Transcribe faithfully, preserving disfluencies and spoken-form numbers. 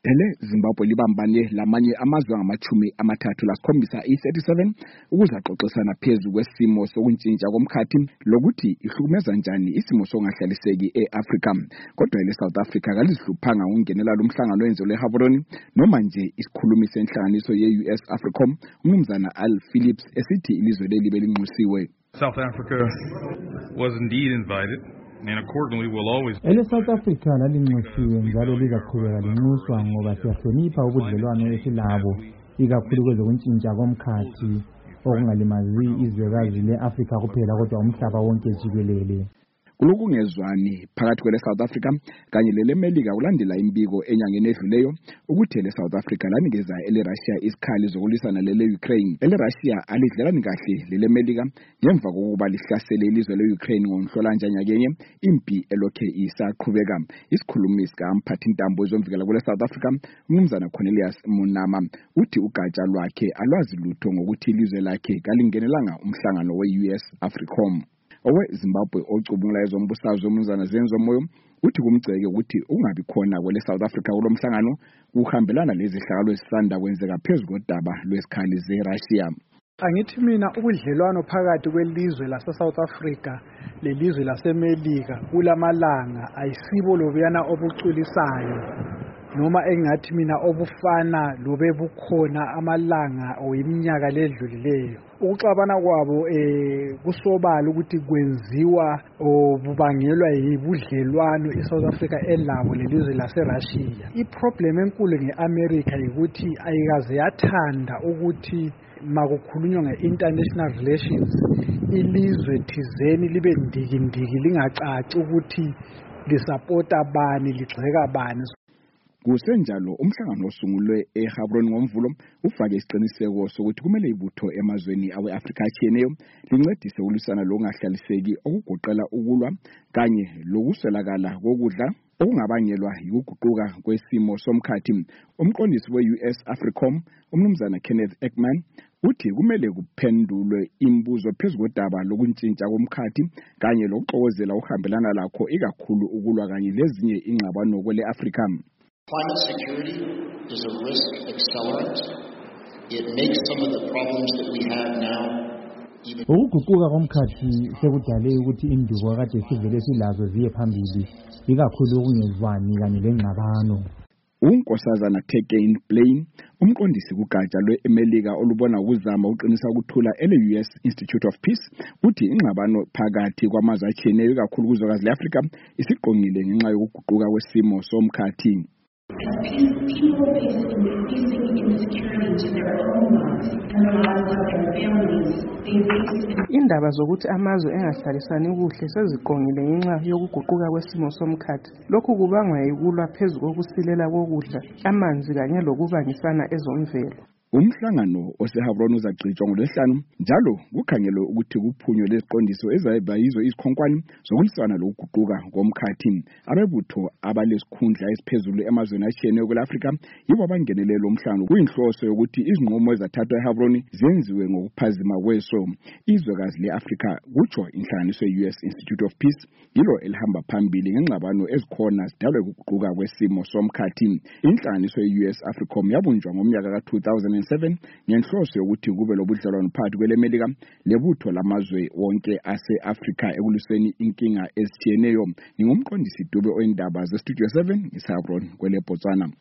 Ele Zimbabwe libambane lamanye amazwe ngamachumi amathathu lasikhombisa i thirty-seven ukuze axoxisana phezulu kwesimo sokuntshintsha komkhathi lokuthi ihlukumeza njani isimo songahlaliseki eAfrika. Kodwa ele South Africa kalizihluphanga ukungenela lomhlangano wenzelwe eGaborone noma nje isikhulumi senhlanganiso ye-U S AFRICOM umnumzana Al Phillips esithi ilizwe leli belinxusiwe. South Africa was indeed invited. And accordingly will always ele South Africa lalinxusiwe njalo lizaqhubeka linxuswa ngoba siyahlonipha ubudlelwano esilabo ikakhulu kwezokuntshintsha komkhathi okungalimazi izwekazi le-Afrika kuphela kodwa umhlaba wonke jikelele. Kulokungezwani phakathi kwele South Africa kanye lele Melika kulandela imbiko enyangeni edluleyo ukuthi ele South Africa lanikeza ele Russia isikhali zokulisana lele Ukraine. Ele Russia alidlelani kahle lele Melika ngemva kokuba lihlasele ilizwe le Ukraine ngomhlolanja nyakenye impi elokhe isaqhubeka. Isikhulumi sikamphathi intambo ezomvikela kwele South Africa umnumzana Cornelius Munama uthi ugatsha lwakhe alwazi lutho ngokuthi ilizwe lakhe kalingenelanga umhlangano we-U S AFRICOM. Owe Zimbabwe ocubungula ezombusazwe umnumzana Zenzo Moyo uthi kumgceke ukuthi ungabi khona kwele South Africa kulomhlangano kuhambelana lezi hlakalo ezisanda kwenzeka phezulu kodaba lwesikhali zeRussia. Angithi mina ubudlelwano phakathi kwelizwe lase South Africa lelizwe laseMelika kulamalanga ayisibo lobuyana obuculisayo noma engathi mina obufana lobe bukhona amalanga oyiminyaka ledlulileyo. Ukuxabana kwabo eh kusobala ukuthi kwenziwa obubangelwa yibudlelwano eSouth Africa elabo lelizwe laseRussia. Iproblem enkulu ngeAmerica ukuthi ayikaze yathanda ukuthi makukhulunywa nge-international relations ilizwe thizeni libe ndikindiki lingacaci ukuthi lisupporta bani ligxeka bani. Kusenjalo umhlangano osungulwe eGaborone ngomvulo ufake isiqiniseko sokuthi kumele ibutho emazweni awe-Afrika atshiyeneyo lincedise ukulwisana lokungahlaliseki okugoqela ukulwa kanye lokuswelakala kokudla okungabangelwa yikuguquka kwesimo somkhathi. Umqondisi we-U S AFRICOM umnumzana Kenneth Ekman uthi kumele kuphendulwe imbuzo phezulu kodaba lokuntshintsha komkhathi kanye lokuxokozela uhambelana lakho ikakhulu ukulwa kanye lezinye ingxabano kwele Afrika. Climate security is a risk accelerant. It makes some of the problems that we have now even. Ukuguquka komkhathi sekudale ukuthi indubo kade sivele silazo ziye phambili ikakhulu ukungezwani kanye lengxabano. Unkosazana Tekane Blaine umqondisi kugatsha lweMelika olubona ukuzama uqinisa ukuthula ele-U S Institute of Peace uthi ingxabano phakathi kwamazwe atshiyeneyo ikakhulu kuzwekazi le-Afrika isiqongile ngenxa yokuguquka kwesimo somkhathi. People are facing insecurity to their own lives and the lives of their families. Indaba zokuthi amazwe engahlalisani kuhle seziqongile ngenxa yokuguquka kwesimo somkhathi. Lokhu kubangwa yikulwa phezulu kokusilela kokudla, amanzi kanye lokubangisana ezomvelo. Umhlangano oseGaborone uzagcitshwa ngoLwesihlanu njalo kukhangelwe ukuthi kuphunywe leziqondiso ezayibayizwe izikhonkwane zokulisana lokuguquka komkhathi. Abebutho abalesikhundla esiphezulu emazweni atshiyeneyo kwele-Afrika yibo abangenele lo mhlangano kuyinhloso yokuthi izinqumo ezathathwa eGaborone zenziwe ngokuphazima kweso. Izwekazi le-Afrika kutsho inhlanganiso ye-U S Institute of Peace yilo elihamba phambili ngengxabano ezikhona zidalwe ukuguquka kwesimo somkhathi. Inhlanganiso ye-U S AFRICOM yabunjwa ngomnyaka ka two thousand seven ngenhloso yokuthi kube lobudlelwano phakathi kweleMelika lebutho lamazwe wonke ase-Afrika ekulwiseni inkinga ezitshiyeneyo. Ngingumqondisi Dube oyindaba ze Studio seven eGaborone kwele Botswana.